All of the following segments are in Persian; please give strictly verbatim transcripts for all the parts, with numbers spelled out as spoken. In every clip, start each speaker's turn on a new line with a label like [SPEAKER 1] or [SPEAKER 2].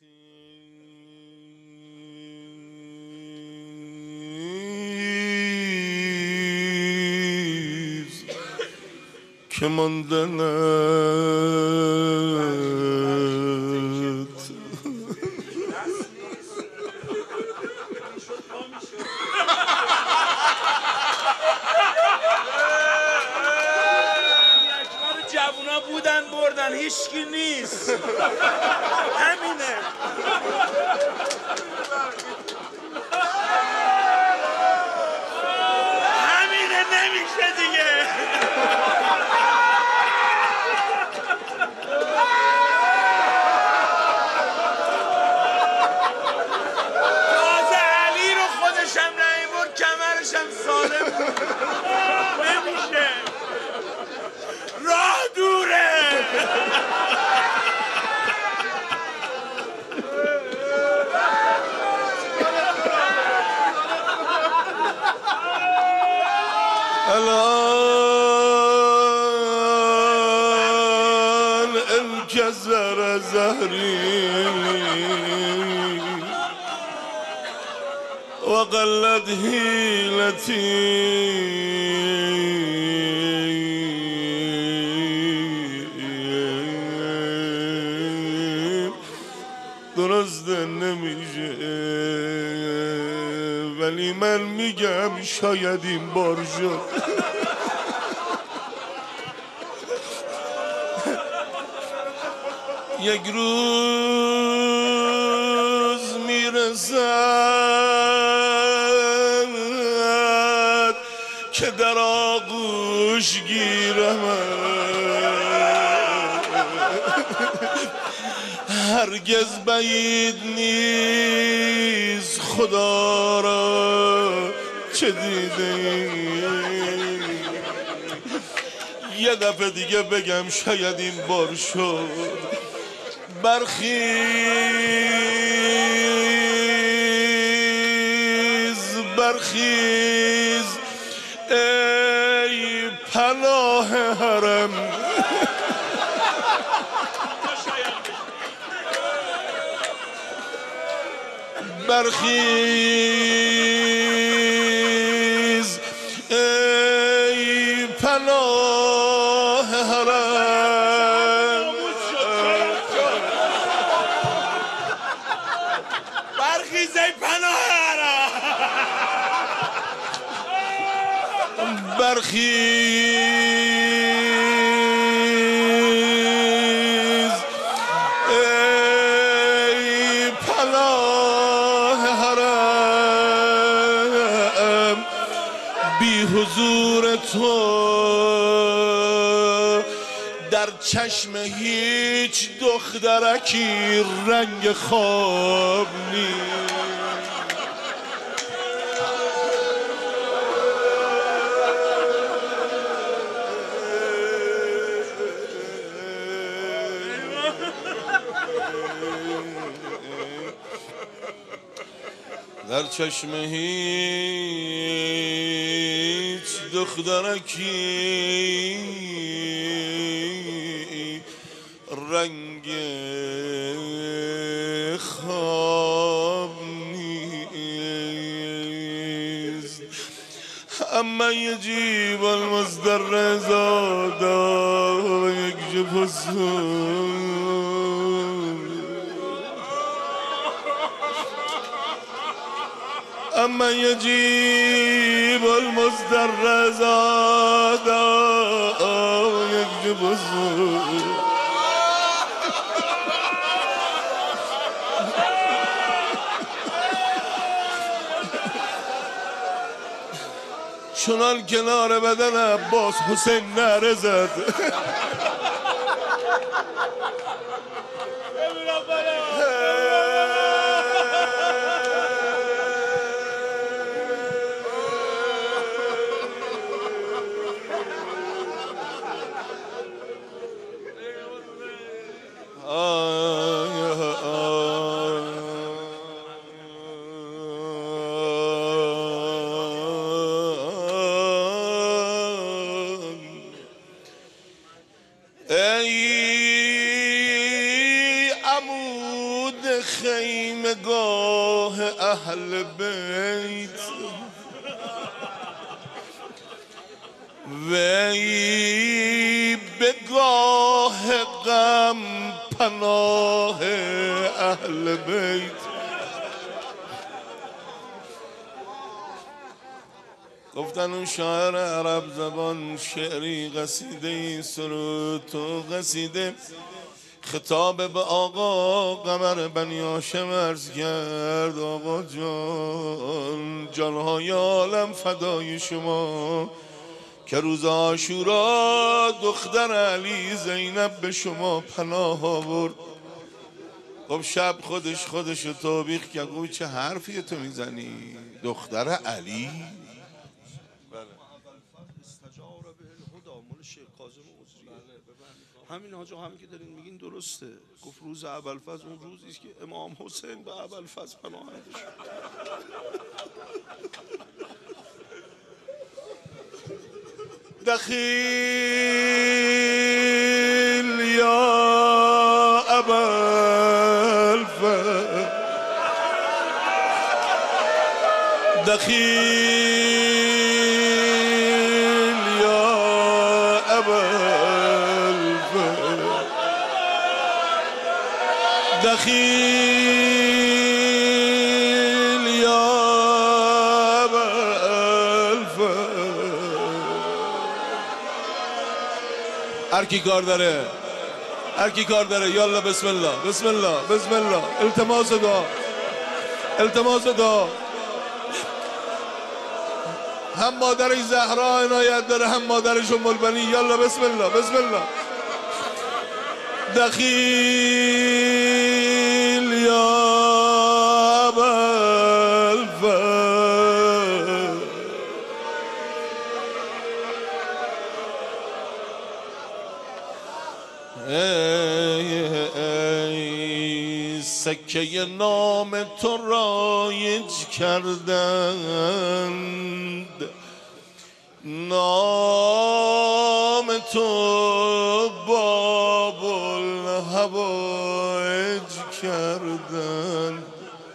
[SPEAKER 1] برخیز که ماندنت
[SPEAKER 2] جوونا بودن بردن هیچکی نیست. همینه. همینه نمیشه دیگه. تازه علی رو خودشم نمیبرد کمرشم سالم بود. نمیشه. راه دوره.
[SPEAKER 1] الان انکسر زهری وقلت حیلتی درست نمیشه ولی من میگم شاید این بار شد. یک روز میرسد که در آغوش گیرم هرگز بعید نیست خدا را چه دیده یه دفعه دیگه بگم شاید این بار شد. برخیز برخیز ای پناه حرم برخیز ای پناه حرم
[SPEAKER 2] برخیز ای پناه حرم
[SPEAKER 1] برخیز ای پناه حرم بی حضور تو در چشم هیچ دخترکی رنگ خواب نیست. در چشم هیچ دخترکی رنگ خواب نیست. اما یجیب المصدر زادا و یکشف السوء اما یجیب المصدر زادا و یکشف السوء چنان کنار بدن عباس حسین نعره زد بود خیمگاه اهل بیت وی به گاه غم پناه اهل بیت. گفتن اون شاعر عرب زبان شعری قصیده سرود تو قصیده خطاب به آقا قمر بنی هاشم عرض کرد آقا جان جانهای عالم فدای شما که روز عاشورا دختر علی زینب به شما پناه آورد. خب شب خودش خودش رو توبیخ کرد گفت چه حرفی تو میزنی دختر علی؟
[SPEAKER 3] همین حاجا همین که دارین میگین درسته. گفت روز ابوالفضل اون روزی است که امام حسین به ابوالفضل پناهنده شد.
[SPEAKER 1] دخیل یا ابوالفضل دخیل یا ابوالفضل دخیل یا ابوالفضل. هر کی کار داره هر کی کار داره یالا بسم الله بسم الله بسم الله. التماس دعا التماس دعا. هم مادرش زهرا عنایت داره هم مادرش ام البنی. یالا بسم الله بسم الله. دخیل یا ابوالفضل ای ای سکه نام تو رایج کردند نام تو باب الهوایج کردند.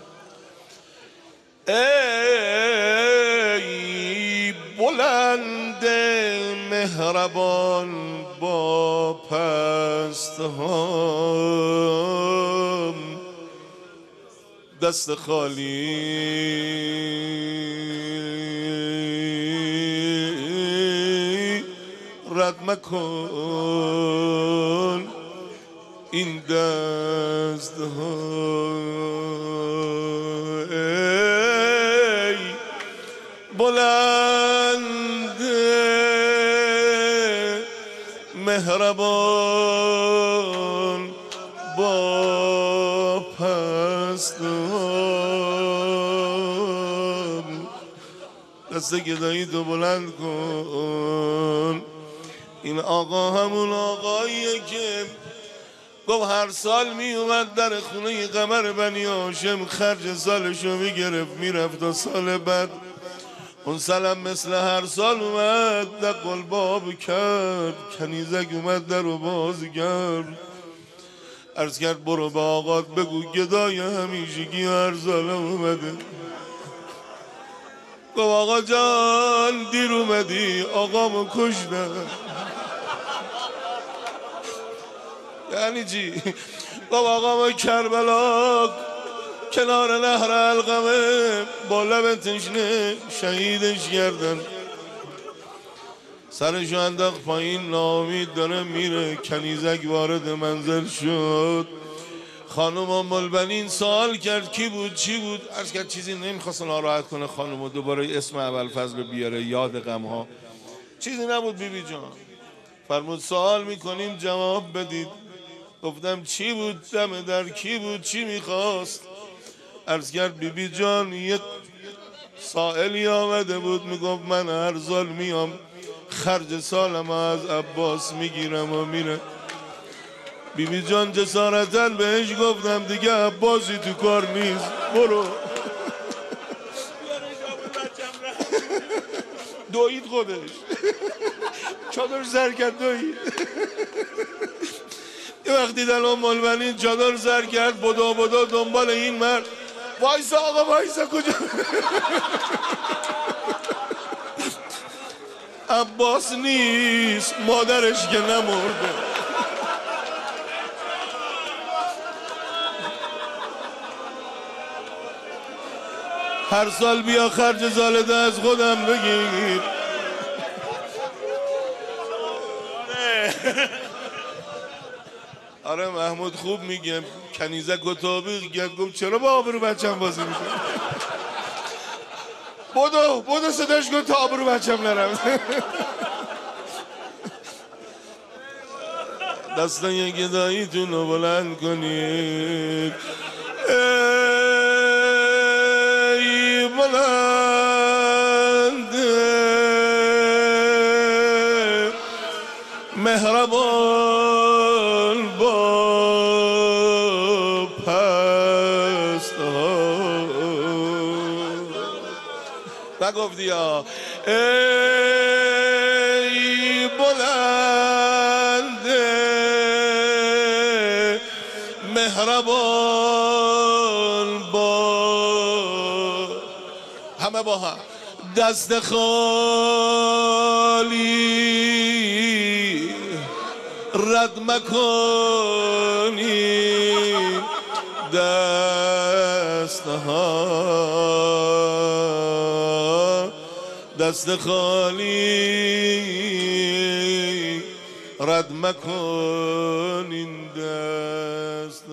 [SPEAKER 1] ای بلند مهربان با پست هم دست خالی رد مکن این دست ها. ای بلند مهربان با پست هم دست گدایی تو بلند کن. این آقا همون آقاییه که گفت هر سال می اومد در خونه قمر بنی هاشم خرج سالشو میگرفت میرفت تا سال بعد اون سالم مثل هر سال اومد دقل باب کرد کنیزک اومد در رو باز کرد عرض کرد برو به آقات بگو گدای همیشگی هر سال اومده. گفت آقا جان دیر اومدی آقامو کشتن. یعنی چی؟ گفت آقامو کربلا کنار نهر علقمه با لب تشنه شهیدش کردن. سرشو انداخت پایین ناامید داره میره. کنیزک وارد منزل شد. خانم ام البنین سوال کرد کی بود چی بود؟ عرض کرد چیزی نمیخواست ناراحت کنه خانم دوباره اسم ابوالفضل بیاره یاد غمها. چیزی نبود بیبی جان. فرمود سوال میکنیم جواب بدید. گفتم چی بود دم در کی بود چی میخواست؟ عرض کرد بیبی جان یک سائلی آمده بود میگفت من هر سال میام خرج سالم از عباس میگیرم و میره. بیبی جان جسارتاً بهش گفتم دیگه عباسی تو کار نیست برو. دوید خودش چادر سر کرد دوید. یه وقتی دل ام البنین چادر سر کرد بدو بدو دنبال این مرد. وایسا آقا وایسا کجا؟ عباس نیست، مادرش که نمرده. هر سال بیا خرج زالده از خودم بگیر. آره محمود خوب میگه. کنیزک و توبیق گفت چرا با آبرو بچم بازی میکنه؟ بدو بدو صداش کن تا آبرو بچم نرم. دستان یک گداییتون رو بلند کنید. ای بلند مهربان با پست ها نگفتی ها. ای بلند مهربان با همه با هم دست خالی رد مکنی دست ها دست خالی رد مکن این دست